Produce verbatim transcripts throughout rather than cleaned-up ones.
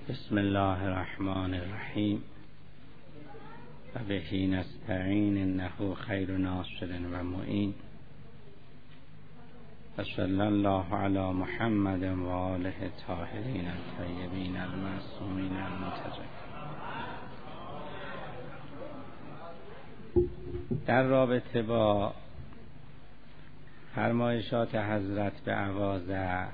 بسم الله الرحمن الرحیم و بهی نستعین انه خیر ناصر و معین و صلی الله علی محمد و آله الطاهرین الطیبین المعصومین المنتجبین. در رابطه با فرمایشات حضرت به ابوذر،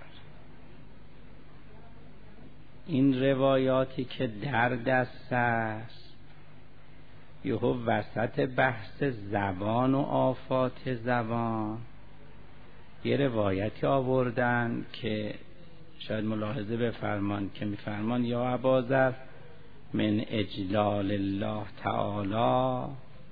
این روایاتی که در دست است یهو وسط بحث زبان و آفات زبان یه روایتی آوردن که شاید ملاحظه بفرمان که میفرمان یا ابوذر من اجلال الله تعالی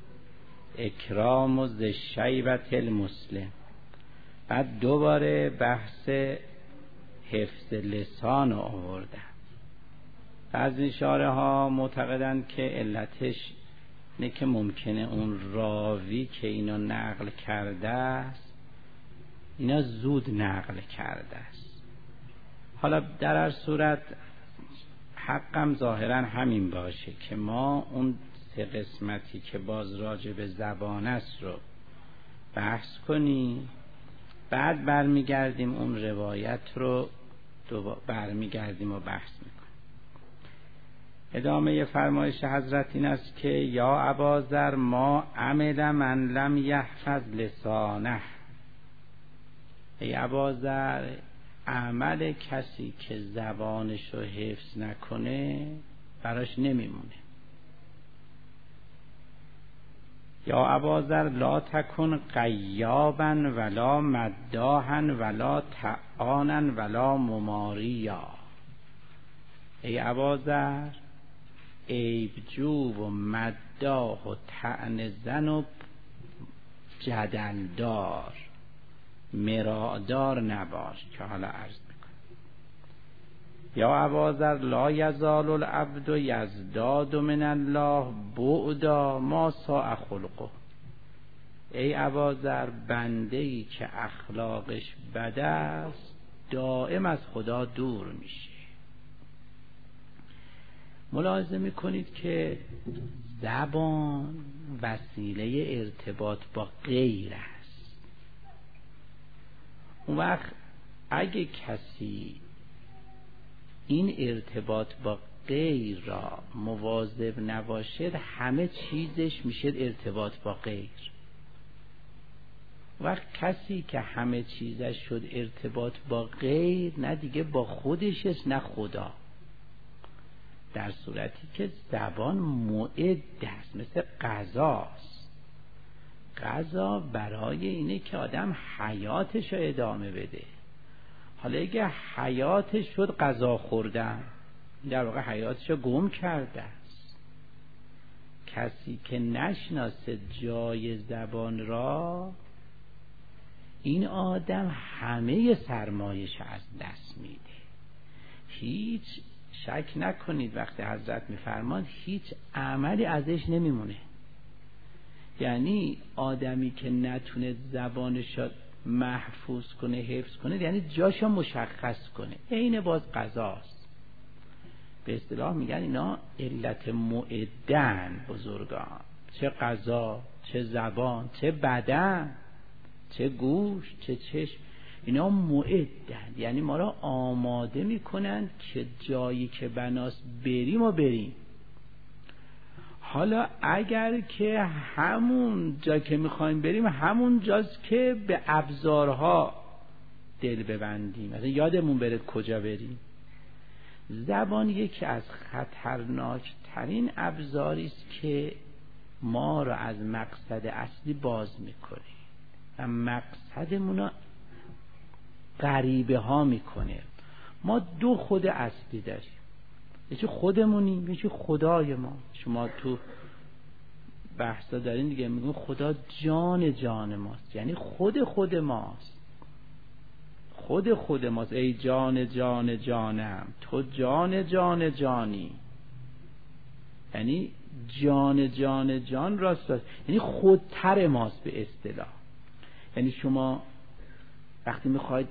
اکرام ذی الشیبة المسلم. بعد دوباره بحث حفظ لسان آوردن. بعضی اشاره ها معتقدند که علتش اینه که ممکنه اون راوی که اینو نقل کرده است اینا زود نقل کرده است. حالا در هر صورت حقم ظاهرا همین باشه که ما اون سه قسمتی که باز راجع به زبان است رو بحث کنیم، بعد برمیگردیم اون روایت رو برمیگردیم و بحث میکنیم. ادامه فرمایش حضرت این است که یا ابوذر ما عمل من لم یحفظ لسانه. ای ابوذر، عمل کسی که زبانش رو حفظ نکنه براش نمیمونه. یا ابوذر لا تکن غیابا ولا مداحا ولا طعانا ولا مماریا. ای ابوذر، عیبجو و مداح و طعن زن و جدلدار مرادار نباش که حالا عرض میکنم. یا ابوذر لا یزال العبد یزداد من الله بعدا ما ساء خلقه. ای ابوذر، بنده‌ای که اخلاقش بد است دائم از خدا دور میشه. ملاحظه میکنید که زبان وسیله ارتباط با غیر است. اون وقت اگه کسی این ارتباط با غیر را مواظب نباشد همه چیزش میشه ارتباط با غیر. وقت کسی که همه چیزش شد ارتباط با غیر، نه دیگه با خودش است نه خدا. در صورتی که زبان معد است، مثل غذاست. غذا برای اینه که آدم حیاتش رو ادامه بده. حالا اگه حیاتش شد غذا خوردن، در واقع حیاتش رو گم کرده است. کسی که نشناسه جای زبان را، این آدم همه سرمایش از دست میده. هیچ شک نکنید وقتی حضرت میفرمان هیچ عملی ازش نمیمونه. یعنی آدمی که نتونه زبانش محفوظ کنه، حفظ کنه، یعنی جاشو مشخص کنه، عین باز قضاست. به اصطلاح میگن اینا علت معدن بزرگان، چه قضا، چه زبان، چه بدن، چه گوش، چه چشم، اینا معدن، یعنی ما را آماده میکنن که جایی که بناس بریم و بریم. حالا اگر که همون جا که میخوایم بریم همون جاست که به ابزارها دل ببندیم، مثلا یادمون بره کجا بریم. زبان یکی از خطرناک ترین ابزاری است که ما را از مقصد اصلی باز میکنه و مقصدمون رو غریبه ها میکنه. ما دو خود اصلی داریم، یکی خودمونیم یکی خدای ما. شما تو بحثا دارین دیگه، میگن خدا جان جان ماست، یعنی خود خود ماست. خود خود ماست. ای جان جان جانم، تو جان جان جانی. یعنی جان جان جان راست راست، یعنی خودتر ماست به اصطلاح. یعنی شما وقتی میخواید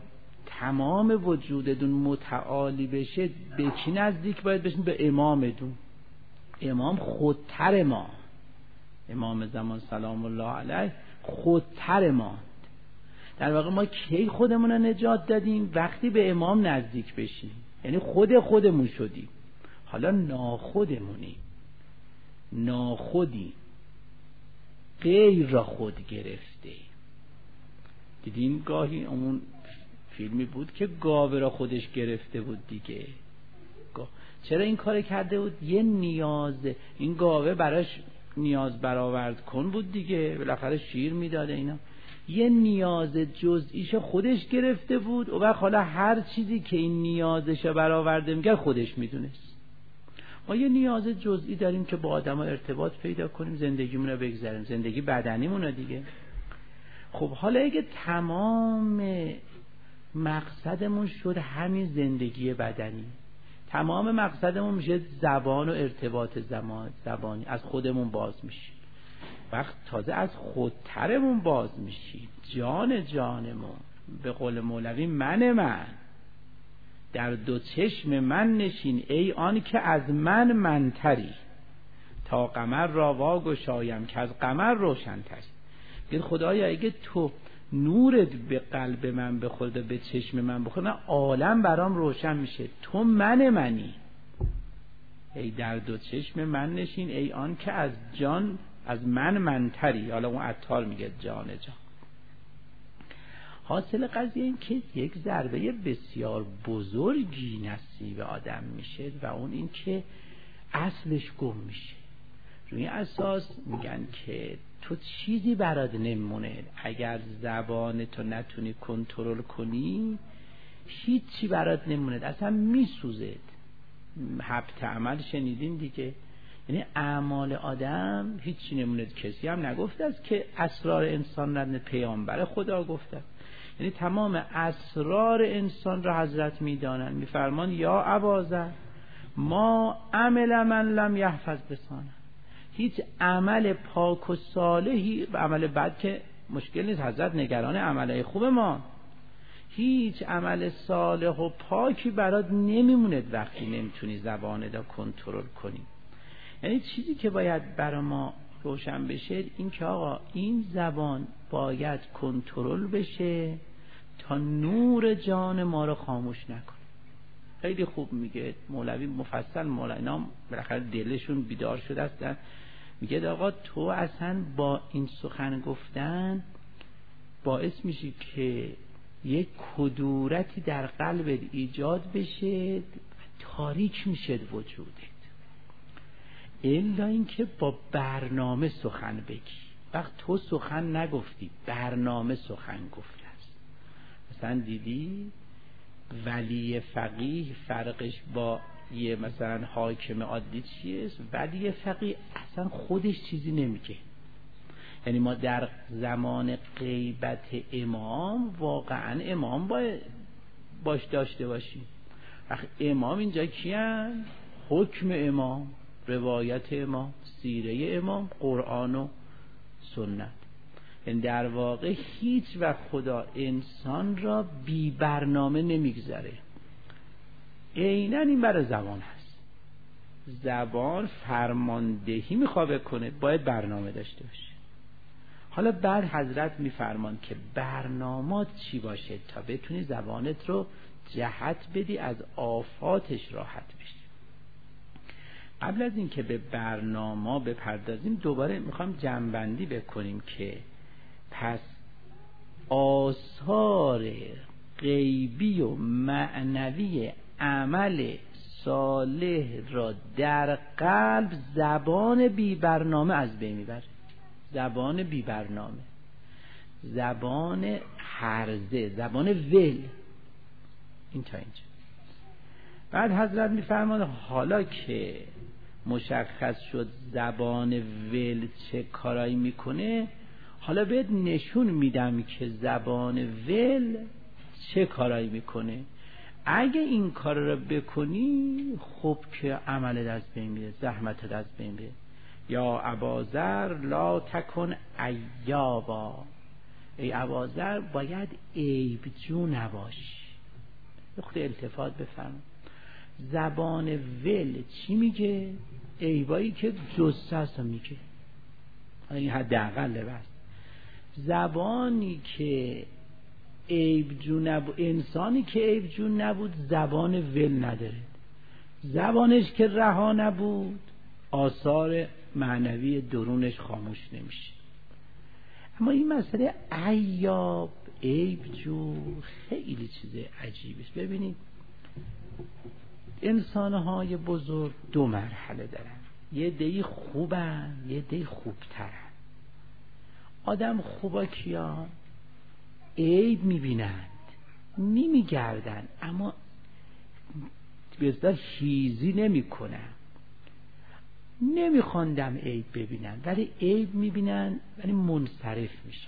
تمام وجودتون متعالی بشه، به کی نزدیک باید بشین؟ به امامتون. امام خودتر ما، امام زمان سلام الله علیه خودتر ما. در واقع ما کی خودمون رو نجات دادیم؟ وقتی به امام نزدیک بشیم، یعنی خود خودمون شدیم. حالا ناخودمونی، ناخودی، غیر را خود گرفته. دیدین گاهی اون فیلمی بود که گاوه را خودش گرفته بود دیگه. چرا این کار کرده بود؟ یه نیاز، این گاوه براش نیاز برآورد کن بود دیگه، بالاخره شیر میداده اینا. یه نیاز جزئیش خودش گرفته بود و بعد حالا هر چیزی که این نیازش برآورده میگه خودش میدونست. ما یه نیاز جزئی داریم که با آدم ها ارتباط پیدا کنیم، زندگیمون رو بگذاریم، زندگی بدنیمون رو دیگه. خب حالا اگه تمام مقصدمون شد همین زندگی بدنی، تمام مقصدمون میشه زبان و ارتباط زمان زبانی، از خودمون باز میشیم. وقت تازه از خودترمون باز میشیم، جان جانمون، به قول مولوی من من در دو چشم من نشین ای آن که از من منتری، تا قمر را واگشایم که از قمر روشن تری. بگید خدایا اگه تو نورت به قلب من بخورد، به چشم من بخورد، من عالم برام روشن میشه. تو من منی، ای در دو چشم من نشین ای آن که از جان از من منتری. حالا اون عطار میگه جان جان. حاصل قضیه این که یک ضربه بسیار بزرگی نصیب آدم میشه و اون این که اصلش گم میشه. روی اساس میگن که تو چیزی برات نمونه، اگر زبان تو نتونی کنترل کنی هیچی برات نمونه، اصلا میسوزه. حبط عمل شنیدین دیگه، یعنی اعمال آدم هیچی نمونه. کسی هم نگفته است که اسرار انسان را پیامبر خدا گفته، یعنی تمام اسرار انسان را حضرت میدانند. میفرمان یا اباذر ما عمل من لم یحفظ لسانه، هیچ عمل پاک و صالحی، عمل بد که مشکل نیست، حضرت نگران عملهای خوب ما، هیچ عمل صالح و پاکی برات نمیموند وقتی نمیتونی زبانت را کنترل کنی. یعنی چیزی که باید برای ما روشن بشه این که آقا این زبان باید کنترل بشه تا نور جان ما رو خاموش نکنه. خیلی خوب میگه مولوی مفصل، مولانا بالاخره دلشون بیدار شده است، میگه آقا تو اصلا با این سخن گفتن باعث میشی که یک کدورتی در قلبت ایجاد بشه، تاریک میشه وجودت، الا اینکه با برنامه سخن بگی. وقت تو سخن نگفتی، برنامه سخن گفته است. مثلا دیدی ولی فقیه فرقش با یه مثلا حاکم عادی چیه؟ ولی فقیه اصلا خودش چیزی نمیگه. یعنی ما در زمان غیبت امام واقعا امام باید باش داشته باشیم. وقت امام اینجا کیان؟ حکم امام، روایت امام، سیره امام، قرآن و سنت. یعنی در واقع هیچ وقت خدا انسان را بی برنامه نمیگذاره. عیناً این برای زبان هست. زبان فرماندهی میخواد کنه، باید برنامه داشته باشه. حالا بعد حضرت میفرمان که برنامات چی باشه تا بتونی زبانت رو جهت بدی از آفاتش راحت بشی. قبل از این که به برنامه بپردازیم دوباره میخوام جمع‌بندی بکنیم که پس آثار غیبی و معنوی عمل صالح را در قلب زبان بی برنامه از بین میبره. زبان بی برنامه، زبان هرزه، زبان ول. این تا اینجا. بعد حضرت میفرماد حالا که مشخص شد زبان ول چه کارایی میکنه، حالا بهت نشون میدم که زبان ول چه کارایی میکنه. اگه این کار رو بکنی خب که عملت از بین میره، زحمتت از بین میره. یا اباذر لا تکن عیابا، ای اباذر باید عیب جو نباشی. خود التفات بفرمایید. زبان ول چی میگه؟ عیبایی که جسته است میگه، این حداقل بس. زبانی که عیب جو نبود، انسانی که عیب جو نبود زبان ول نداره. زبانش که رها نبود آثار معنوی درونش خاموش نمیشه. اما این مسئله عیاب، عیب جو خیلی چیز عجیبه. ببینید انسانهای بزرگ دو مرحله دارن، یه دی خوبن یه دی خوبترن. آدم خوبا کیا؟ عیب میبینند نمیگردن اما بذار هیزی نمی کنن، نمیخواندم عیب ببینن ولی عیب میبینن ولی منصرف میشن.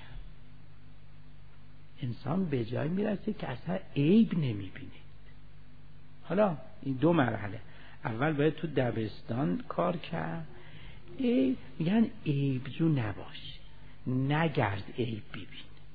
انسان به جای میرسه که اصلا عیب نمیبینه. حالا این دو مرحله، اول باید تو دبستان کار کرد. عیب میگن عیب جو نباش، نگرد عیب ببین.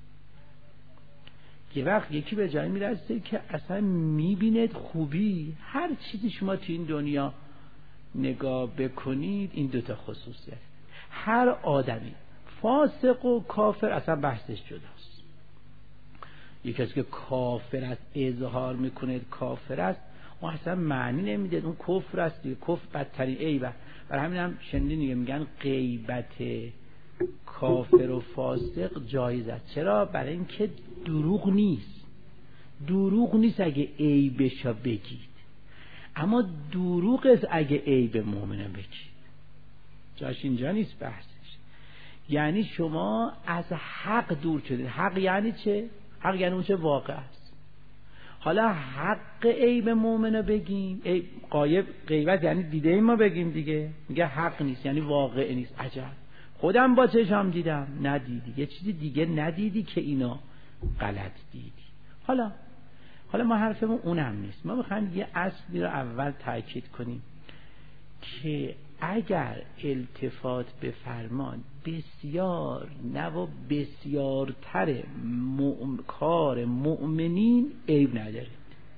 یه وقت یکی به جای میرسه که اصلا میبیند خوبی، هر چیزی شما تو این دنیا نگاه بکنید این دوتا خصوصیت. هر آدمی فاسق و کافر اصلا بحثش جداست. یکی کسی که کافر است اظهار میکنه کافر است، اون اصلا معنی نمیده، اون کفر است دیگه. کفر بدترین عیبه. برای همین هم شنیدین دیگه میگن غیبت کافر و فاسق جایز است. چرا؟ برای اینکه دروغ نیست. دروغ نیست اگه عیبشو بگید، اما دروغ است اگه عیب مؤمنه بگید. جاش اینجا نیست بحثش. یعنی شما از حق دور شدید. حق یعنی چه؟ حق یعنی اون چه واقع است. حالا حق عیب مؤمنه بگیم، عیب غایب، غیبت یعنی دیده ما بگیم دیگه. میگه حق نیست یعنی واقع نیست. عجب، خودم با چشم دیدم. ندیدی، یه چیزی دیگه ندیدی که اینا غلط دیدی. حالا حالا ما حرفمون اونم نیست. ما میخوایم یه اصلی رو اول تاکید کنیم که اگر التفات بفرمان بسیار نه و بسیارتر مؤمن، کار مؤمنین عیب ندارید.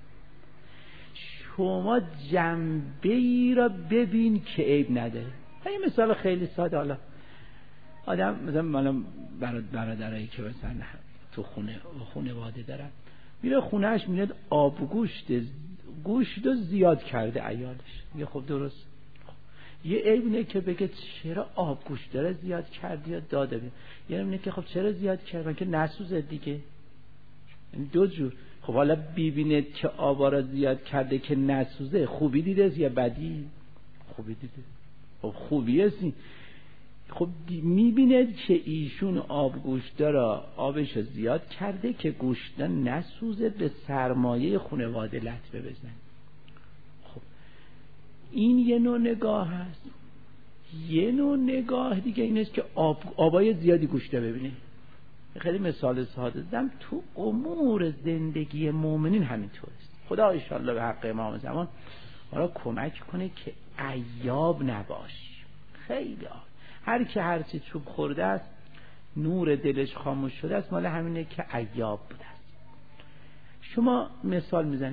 شما جنبه ای را ببین که عیب نداره. یه مثال خیلی ساده. حالا آدم مثلا برادرایی که مثلا تو خونه خانواده دارن، میره خونهش میاد آب گوشت گوشت رو زیاد کرده عیالش. میگه خب درست. خب. یه عیب اینه که بگه چرا آب گوشت داره زیاد کردی یا داده بید. یه عیب اینه که خب چرا زیاد کردن که نسوزه دیگه. دو جور. خب حالا ببینید که آبا را زیاد کرده که نسوزه، خوبی دیده یا بدی؟ خوبی دیده. خب خوبی هستی. خب میبیند که ایشون آب گوشته را آبش زیاد کرده که گوشته نسوزه، به سرمایه خانواده لطمه بزنه. خب این یه نوع نگاه هست. یه نوع نگاه دیگه این است که آب آبای زیادی گوشته ببینه. خیلی مثال ساده زدم. تو امور زندگی مؤمنین همینطور است. خدا ان شاءالله به حق امام زمان ما را کمک کنه که عیاب نباش. خیلی آب. هر کی هر چی چوب خورده است، نور دلش خاموش شده است، مال همینه که عیاب بوده است. شما مثال میزنید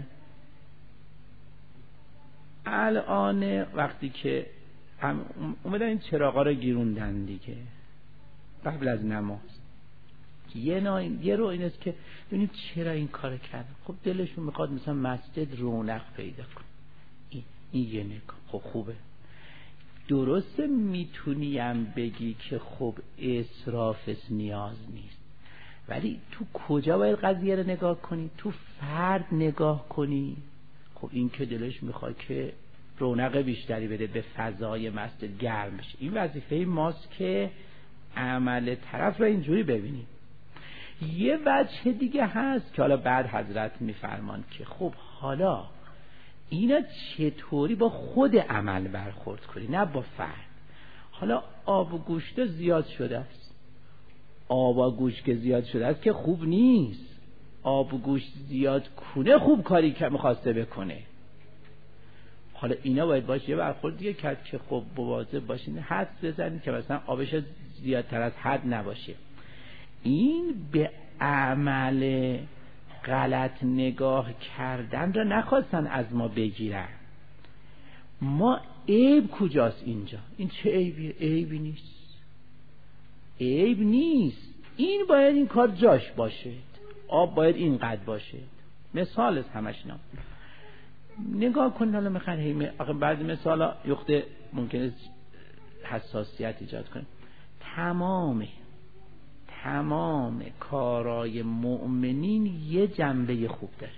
الان وقتی که اومدن این چراغا رو گیروندن دیگه قبل از نماز، یه نوع یه رو این است که ببینید چرا این کار کردن. خب دلشون میخواد مثلا مسجد رونق پیدا کنه. این, این یه نگاه. خب خوبه، درسته. میتونیم بگی که خب اسرافش نیاز نیست، ولی تو کجا باید قضیه رو نگاه کنی؟ تو فرد نگاه کنی. خب این که دلش میخواد که رونق بیشتری بده، به فضای مسجد گرم بشه، این وظیفه ماست که عمل طرف رو اینجوری ببینیم. یه وجه دیگه هست که حالا بعد حضرت میفرمان که خب حالا اینا چطوری با خود عمل برخورد کنی، نه با فرد. حالا آب و گوشت زیاد شده است، آب و گوشت که زیاد شده است که خوب نیست. آب و گوشت زیاد کنه خوب کاری که میخواسته بکنه. حالا اینا باید باشه یه برخورد دیگه کرد که خب مواظب باشین، حد بزنید که مثلا آبش زیادتر از حد نباشه. این به عمل غلط نگاه کردن را نخواستن از ما بگیرن. ما عیب کجاست اینجا؟ این چه عیبیه؟ عیبی نیست، عیب نیست. این باید این کار جاش باشه، آب باید اینقدر باشه. مثال است همش اینا. نگاه کن حالا میخوان هی آخه بعضی مثالا یخته ممکنه حساسیت ایجاد کنه. تمام تمام کارای مؤمنین یه جنبه خوب داره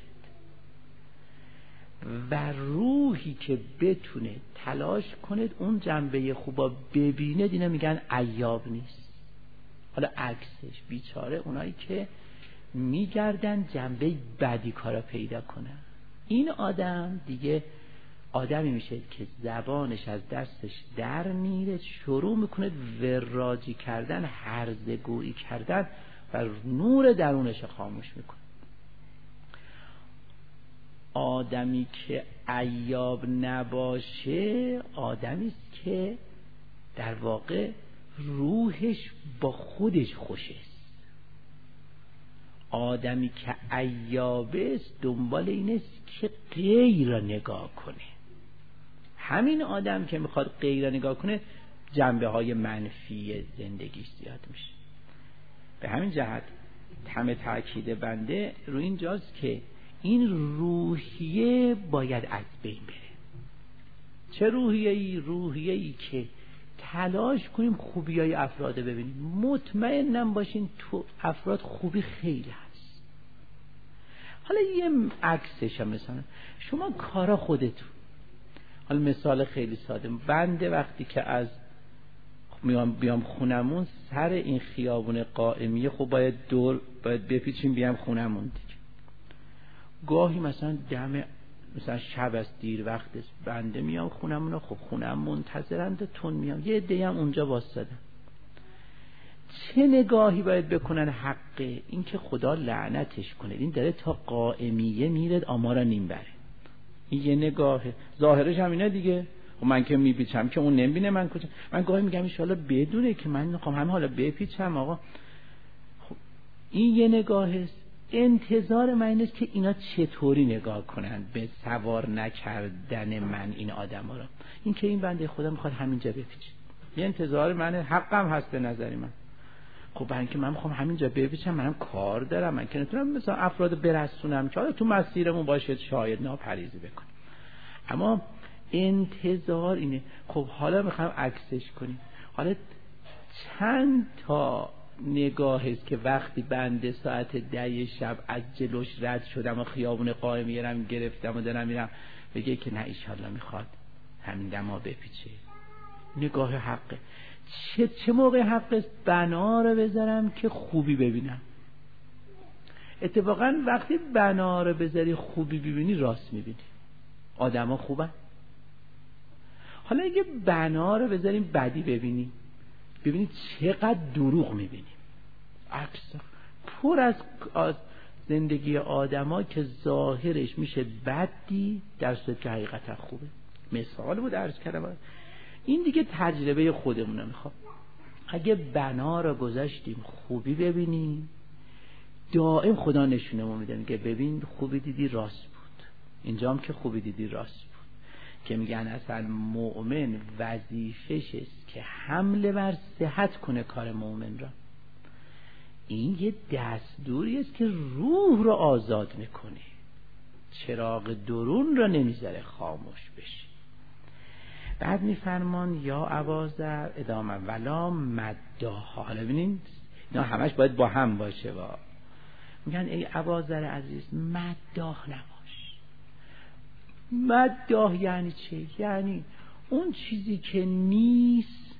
و روحی که بتونه تلاش کنه اون جنبه خوبا ببینه، اینا میگن عیاب نیست. حالا عکسش بیچاره اونایی که میگردن جنبه بدی کارا پیدا کنن. این آدم دیگه آدمی میشه که زبانش از دستش در میره، شروع میکنه وراجی کردن، هرزگویی کردن و نور درونش خاموش میکنه. آدمی که عیاب نباشه آدمی است که در واقع روحش با خودش خوش است. آدمی که عیابه است دنبال این است که غیر را نگاه کنه. همین آدم که میخواد غیر را نگاه کنه جنبه های منفی زندگیش زیاد میشه. به همین جهت همه تأکید بنده رو اینجاست که این روحیه باید از بین بره. چه روحیه ای؟ روحیه ای که تلاش کنیم خوبی های افراد ببینیم. مطمئنم باشین تو افراد خوبی خیلی هست. حالا یه عکسش هم مثلا شما کارا خودتون. حالا مثال خیلی ساده، بنده وقتی که از میام بیام خونمون سر این خیابون قائمیه، خب باید دور باید بپیچیم بیام خونمون دیگه. گاهی مثلا دم مثلا شب است، دیر وقت است، بنده میام خونمون، خب خونم منتظرند تون میام، یه عده‌ای هم اونجا واسطادن. چه نگاهی باید بکنن؟ حقه این که خدا لعنتش کنه، این داره تا قائمیه میره آمارا نیم بره. این یه نگاهه، ظاهرش هم اینه دیگه. و من که میپیچم که اون نمیبینه من کجا. من گاهی میگم ان شاءالله بدونه که من میخوام همه حالا بپیچم آقا. خب این یه نگاهه. انتظار من اینه که اینا چطوری نگاه کنن به سوار نکردن من این آدم ها را. این که این بنده خدا میخواد همینجا بپیچه، یه انتظار منه، حقم هست به نظری من. خب برای اینکه من میخوام همینجا بپیچم، منم کار دارم، من که نتونم مثلا افراد برسونم که حالا تو مسیرمون باشه شاید ناپریزی بکنم. اما انتظار اینه. خب حالا میخوام عکسش کنیم. حالا چند تا نگاه است که وقتی بنده ساعت ده شب از جلوش رد شدم و خیابون قائمیه رم گرفتم و دارم میرم، بگه که نه ایشالله میخواد همین دما بپیچه. نگاه حقه. چه چه موقع حق است؟ بنا رو بذارم که خوبی ببینم. اتفاقا وقتی بنا رو بذاری خوبی ببینی راست میبینی، آدما خوبن. حالا اگه بنا رو بذاریم بدی ببینیم، ببینید چقدر دروغ میبینیم. عکس پر از زندگی آدما که ظاهرش میشه بدی در صورتی که حقیقتا خوبه. مثال بود عرض کردم، این دیگه تجربه خودمونه. میخوام اگه بنا رو گذاشتیم خوبی ببینیم، دائم خدا نشونمون میده که ببین خوبی دیدی راست بود. اینجا هم که خوبی دیدی راست بود، که میگن اصلا مؤمن وظیفش است که حمله بر صحت کنه کار مؤمن را. این یه دستوری است که روح رو آزاد میکنه، چراغ درون را نمیذاره خاموش بشه. بعد میفرمان یا ابازر ادامه ولا مداها. حالا ببینید اینا همش باید با هم باشه. با میگن ای ابازر عزیز مداح نباش. مداح یعنی چه؟ یعنی اون چیزی که نیست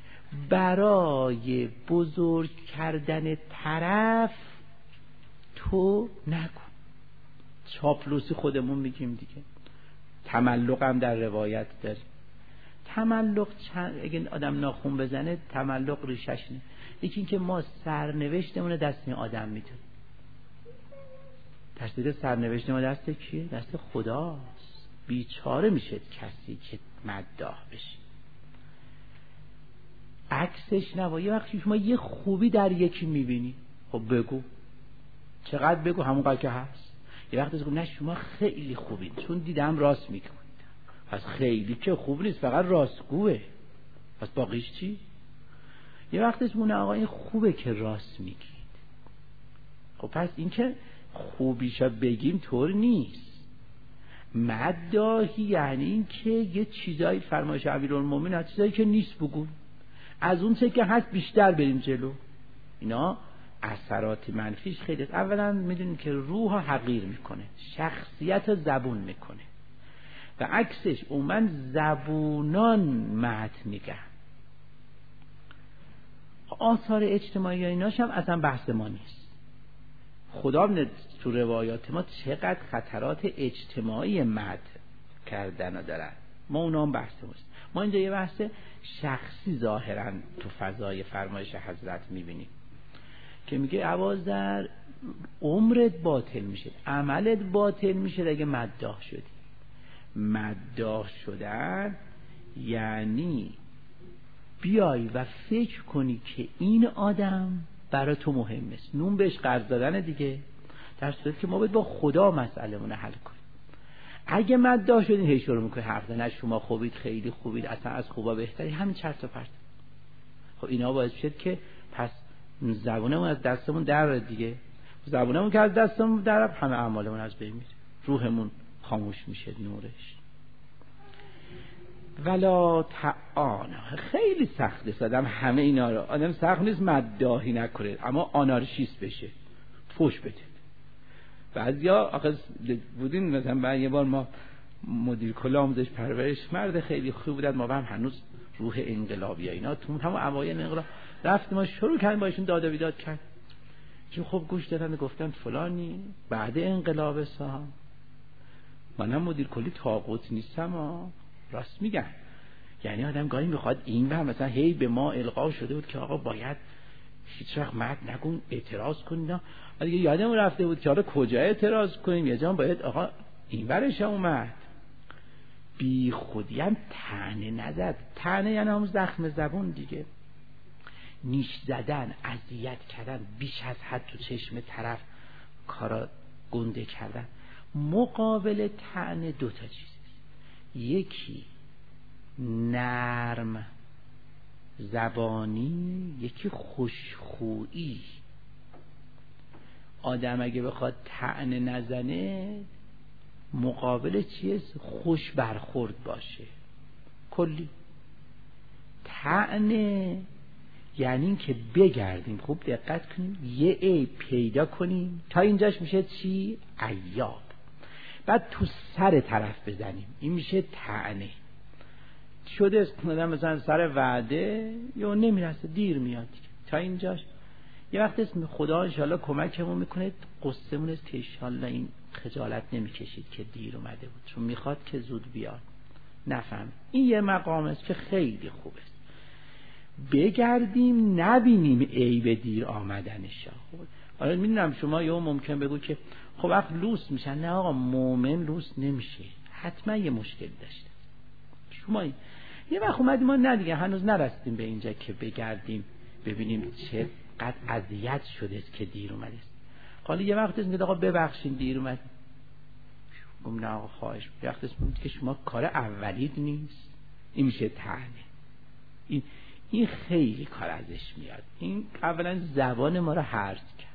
برای بزرگ کردن طرف تو نگو. چاپلوسی خودمون میگیم دیگه. تملق هم در روایت داره. تملق چند اگه آدم ناخون بزنه تملق ریشش نه. یکی این که ما سرنوشتمون دست این آدم میتونیم. دست سرنوشت ما دست کیه؟ دست خداست. بیچاره میشه کسی که مداح بشه. عکسش نبا. یه وقتی شما یه خوبی در یکی میبینی، خب بگو چقدر بگو همونقدر که هست. یه وقت بگو نه شما خیلی خوبین چون دیدم راست میکنید، پس خیلی که خوب نیست، فقط راستگوه، پس باقیش چی؟ یه وقتش مونه آقا این خوبه که راست میگید. خب پس این که خوبیشا بگیم طور نیست. مداحی یعنی این که یه چیزایی فرمایش امیرالمومنین هست، چیزایی که نیست بگو، از اون چه که هست بیشتر بریم جلو. اینا اثرات منفیش خیلی است. اولا میدونیم که روح حقیر میکنه، شخصیت زبون میکنه و عکسش اومن زبونان مدح میگن. آثار اجتماعی ایناش هم اصلا بحث ما نیست. خدا تو روایات ما چقدر خطرات اجتماعی مدح کردن دارن، ما اونا هم بحث ماست. ما اینجا یه بحث شخصی ظاهرا تو فضای فرمایش حضرت میبینیم که میگه ابوذر عمرت باطل میشه، عملت باطل میشه اگه مداح شدی. مداح شدن یعنی بیای و فکر کنی که این آدم برای تو مهم است، نون بهش قرض دادن دیگه، در صورتی که ما باید با خدا مسئله مون حل کنیم. اگه مداح شدین هی شروع میکنی حرف زدن، شما خوبید، خیلی خوبید، اصلا از خوبا بهتری، همین چرت و پرت. خب اینا باعث شد که پس زبونمون از دستمون در دیگه، زبونمون که از دستمون در همه اعمالمون از بین میره، روحمون خاموش میشه نورش. ولا تعانا خیلی سخته سادم همه اینا رو، آدم سخت نیست مداحی نکنه اما آنارشیست بشه، فوش بده. بعضیا آخه بودین مثلا بعد یه بار ما مدیر کل آموزش پرورش مرد خیلی خوب بودن، ما هم هنوز روح انقلابی اینا تو همون اوایل انقلاب رفتیم ما شروع کردیم با ایشون داد و بیداد کرد، چون خب گوش دادن گفتن فلانی بعد انقلاب سام منم مدیر کلی طاغوت نیستم ها. راست میگن، یعنی آدم گاهی میخواد این و مثلا هی به ما القا شده بود که آقا باید هیچ وقت مد نگون اعتراض کنید، دیگه یادمون رفته بود که آقا کجا اعتراض کنیم، یه جا باید آقا این برش اومد. بی خودی هم طعنه نزد، طعنه یعنی هم زخم زبون دیگه، نیش زدن، اذیت کردن، بیش از حد تو چشم طرف کارا گنده کردن. مقابل طعنه دو تا چیز، یکی نرم زبانی، یکی خوشخویی. آدم اگه بخواد طعنه نزنه مقابل چیست؟ خوش برخورد باشه. کلی طعنه یعنی این که بگردیم خوب دقت کنیم یه عیب پیدا کنیم، تا اینجاش میشه چی؟ عیاب. بعد تو سر طرف بزنیم، این میشه طعنه. شده مثلا سر وعده یا نمیرسه، دیر میاد دیگه. تا اینجاش یه وقت اسم خدا انشالله کمکمون میکنه قصه‌مون است که انشالله این خجالت نمیکشید که دیر اومده بود، چون میخواد که زود بیاد. نفهم این یه مقام است که خیلی خوب است، بگردیم نبینیم عیب دیر آمدنش. آره میدونم شما یه ممکن بگو که خب وقت لوس میشن. نه آقا، مومن لوس نمیشه، حتما یه مشکل داشته. شما یه وقت اومدیم ما نه دیگه هنوز نرسیدیم به اینجا که بگردیم ببینیم چقدر اذیت شده است که دیر اومده است. حالا یه وقت است میگه آقا ببخشید دیر اومد، گفتم نه آقا خواهش. یه وقت است میگه که شما کار اولید نیست، این میشه طعنه. این این خیلی کار ازش میاد. این اولا زبان ما رو هرز کرد،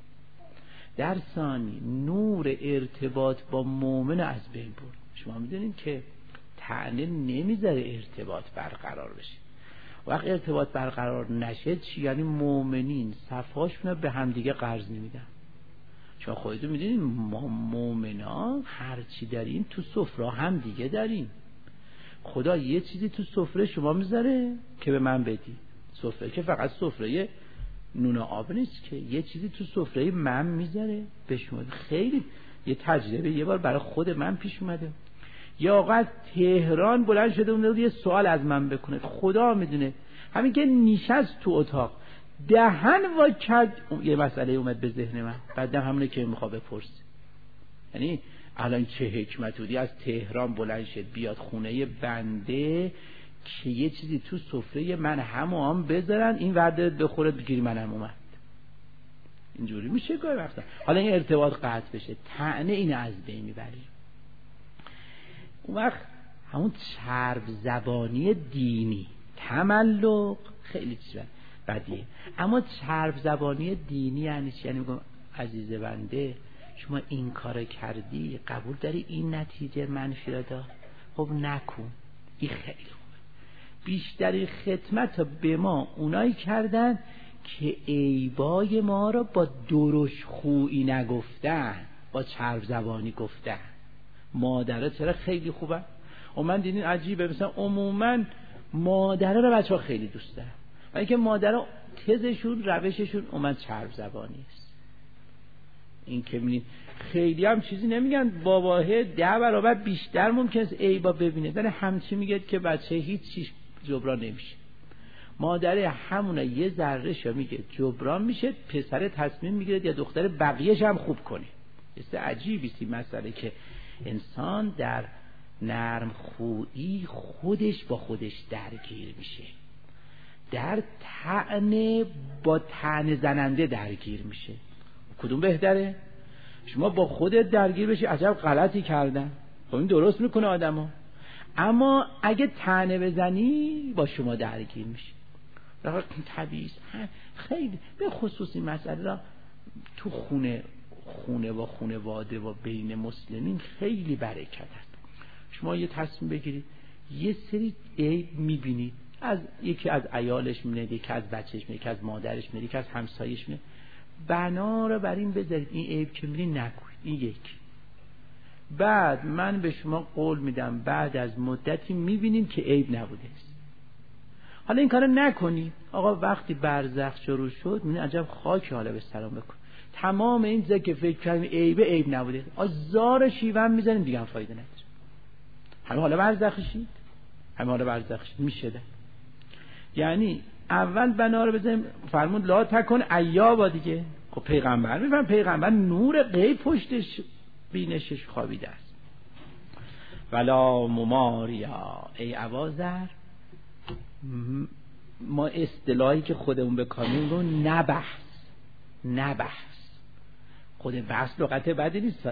در ثانی نور ارتباط با مؤمن از بین برد. شما میدونید که طعنه نمیذاره ارتباط برقرار بشه. وقت ارتباط برقرار نشه چی؟ یعنی مؤمنین صفاشون به همدیگه قرض نمیدن. شما خودتون میدونید ما مؤمنان هر چی داریم تو سفره هم دیگه داریم. خدا یه چیزی تو سفره شما میذاره که به من بدی. سفره که فقط سفره نون و آب نیست که، یه چیزی تو سفره من میذاره به شما. خیلی یه تجربه یه بار برای خود من پیش اومده. یا آقا از تهران بلند شده اون یه سوال از من بکنه، خدا میدونه همین که نشست تو اتاق دهن وا کرد یه مسئله اومد به ذهن من، بعدم همونه که میخواد بپرسه. یعنی الان چه حکمت بودی از تهران بلند شد بیاد خونه بنده که یه چیزی تو سفره من هم و هم بذارن این ورده بخوره بگیری منم اومد. اینجوری میشه گاهی وقتا. حالا این ارتباط قطع بشه، طعنه اینو از بین میبریم. اون وقت همون چرب زبانی دینی، تملق خیلی چیز بدیه. اما چرب زبانی دینی یعنی چی؟ یعنی میگم عزیز بنده شما این کار کردی، قبول داری این نتیجه منفی را دار، خب نکن. این خیلی خوبه. بیشتری خدمت ها به ما اونایی کردن که عیبای ما را با درشت خویی نگفتن، با چرب زبانی گفتن. مادره چرا خیلی خوبه؟ و من دیدین عجیبه، مثلا عموما مادره را بچه ها خیلی دوست دارن، و اینکه مادره تزشون روششون اومد چرب زبانی است. این که می‌بینید خیلی هم چیزی نمیگن، باباه ده برابر بیشتر ممکنه است عیبا ببینه، ولی همچی میگه که بچه هیچ چیز جبران نمیشه. مادره همونه یه ذره شو میگه جبران میشه، پسر تصمیم میگیره یا دختر بقیه‌ش هم خوب کنه. است عجیبی است این مسئله که انسان در نرم خویی خودش با خودش درگیر میشه، در طعنه با طعنه زننده درگیر میشه. کدوم بهتره؟ شما با خودت درگیر بشی عجب غلطی کردن، خب این درست میکنه آدمو. اما اگه طعنه بزنی با شما درگیر میشه. راه طبیعی است. خیلی به خصوص این مسئله را تو خونه خونه و خانواده و بین مسلمین خیلی برکت است. شما یه تصمیم بگیرید، یه سری عیب میبینید، از یکی از عیالش میبینید، یکی از بچهش میبینید، یکی از مادرش میبینید، یکی از همسایش میبینید، بنا رو بر این بذارید این عیب که میبینید نگوید. این یک. بعد من به شما قول میدم بعد از مدتی میبینید که عیب نبوده است. حالا این کارو نکنید. آقا وقتی برزخ شروع شد میبینید عجب خاک حالا به سلام بکن. تمام این چیزا که فکر کردیم عیب عیب نبوده، آزار شیون میزنیم دیگه هم فایده نداره. همه حالا برزخشید، همه حالا برزخشید میشه ده. یعنی اول بنا رو بزنیم، فرمود لا تکن ایابا دیگه. خب پیغمبر میفهم، پیغمبر نور غیب پشتش بینشش خوابیده است. ولا مماریا، ای ابازر ما اصطلاحی که خودمون بکنیم رو نبحث نبحث خود بحث لغت بدی نیست،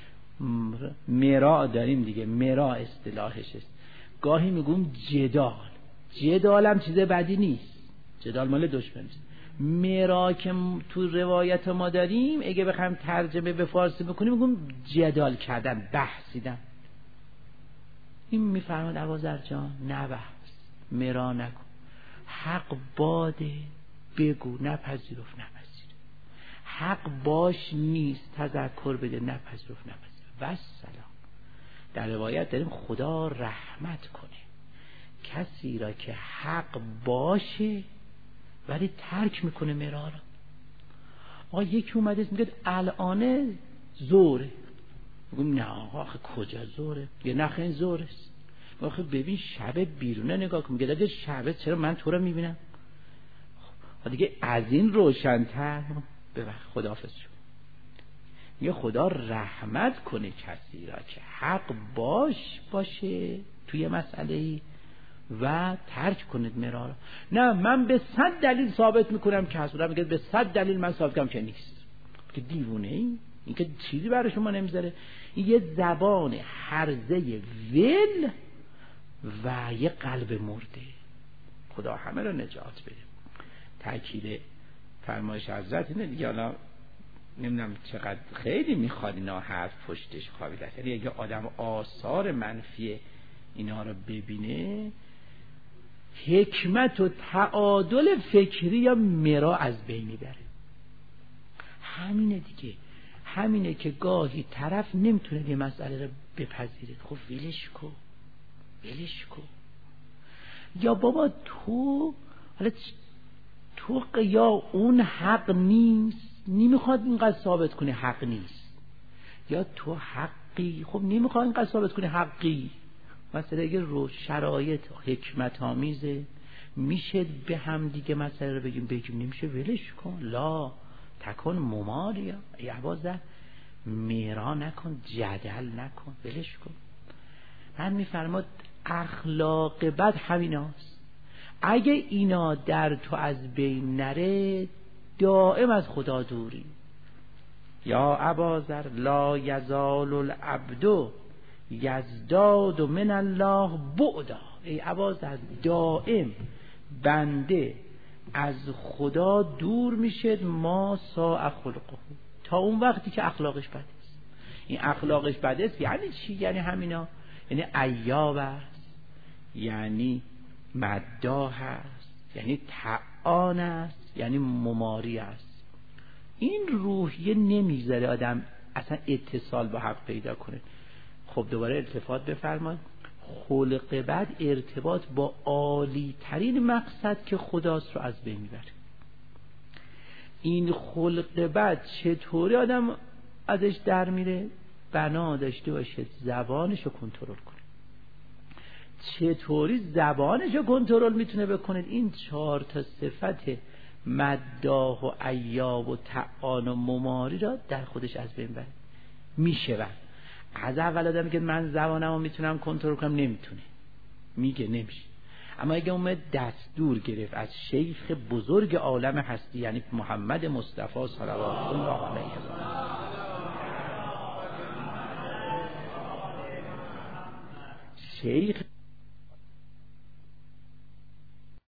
مرا داریم دیگه، مرا اصطلاحش است. گاهی میگم جدال، جدال هم چیز بدی نیست، جدال مال دشمن نیست. مرا که تو روایت ما داریم اگه بخوایم ترجمه به فارسی بکنیم میگم جدال کردن، بحثیدن. این میفرماد ابوذر جان نبحث، مرا نکن، حق باده بگو، نپذیرف نپذیر، حق باش نیست تذکر بده، نپذیرف نپذیر و سلام. در روایت داریم خدا رحمت کنه کسی را که حق باشه ولی ترک میکنه مرا را. آقا یکی اومده میگه الان زوره، میگم نه آقا کجا زوره؟ یه نخ این زوره است. آخه ببین شب بیرونه نگاه کن، میگه اگه شبه چرا من تو رو میبینم؟ خب دیگه از این روشن‌تر ببخ خداحافظ شو. میگه خدا رحمت کنه کسی را که حق باش باشه توی مسئله‌ای و ترک کنید مرا را. نه من به صد دلیل ثابت میکنم که حضور میگه به صد دلیل من ثابت کنم که نیست. که دیوونه ای؟ این که چیزی برای شما نمیذاره. این یه زبان هرزه ول و یه قلب مرده. خدا همه رو نجات بده. تأکید فرمایش حضرت اینه دیگه. حالا نمیدونم چقدر خیلی میخواد اینا حرف پشتش خوابیده است. یعنی اگه آدم آثار منفی اینا رو ببینه، حکمت و تعادل فکری یا مرا از بین میبره. همینه دیگه. همینه که گاهی طرف نمیتونه یه مسئله رو بپذیره، خب ولش کن ولش کن. یا بابا تو حالا تو یا اون حق نیست، نمیخواد اینقدر ثابت کنه حق نیست، یا تو حقی، خب نمیخواد اینقدر ثابت کنه حقی. مثلا اگه رو شرایط حکمت آمیزه میشه به هم دیگه مسئله رو بگیم بگیم نمیشه ولش کن. لا تکن مماریا، ای ابوذر میرا نکن، جدل نکن، ولش کن. من میفرماد اخلاق بد همیناست. اگه اینا در تو از بین نره دائم از خدا دوری. یا ابازر لا یزال العبد یزداد من الله بعدا. ای ابازر دائم بنده از خدا دور میشه، ما ساء خلقه، تا اون وقتی که اخلاقش بده است. این اخلاقش بده است یعنی چی؟ یعنی همینا، یعنی عیاب است، یعنی مداح است، یعنی طعان است، یعنی مماری است. این روحیه نمیذاره آدم اصلا اتصال با حق پیدا کنه. خب دوباره التفات بفرمایید، خلق بد ارتباط با عالی ترین مقصد که خداست رو از بین میبره. این خلق بد چطوری آدم ازش در میره؟ بنا داشته باشه زبانش رو کنترل کنه. چطوری زبانش رو کنترل میتونه بکنه؟ این چهار تا صفت مداح و عیاب و طعان و مماری را در خودش از بین بره. میشه بر از اول آدم میگه من زبانم رو میتونم کنترل کنم، نمیتونه، میگه نمیشه. اما اگه اومد دستور گرفت از شیخ بزرگ عالم هستی، یعنی محمد مصطفی صلوات الله علیه و شیخ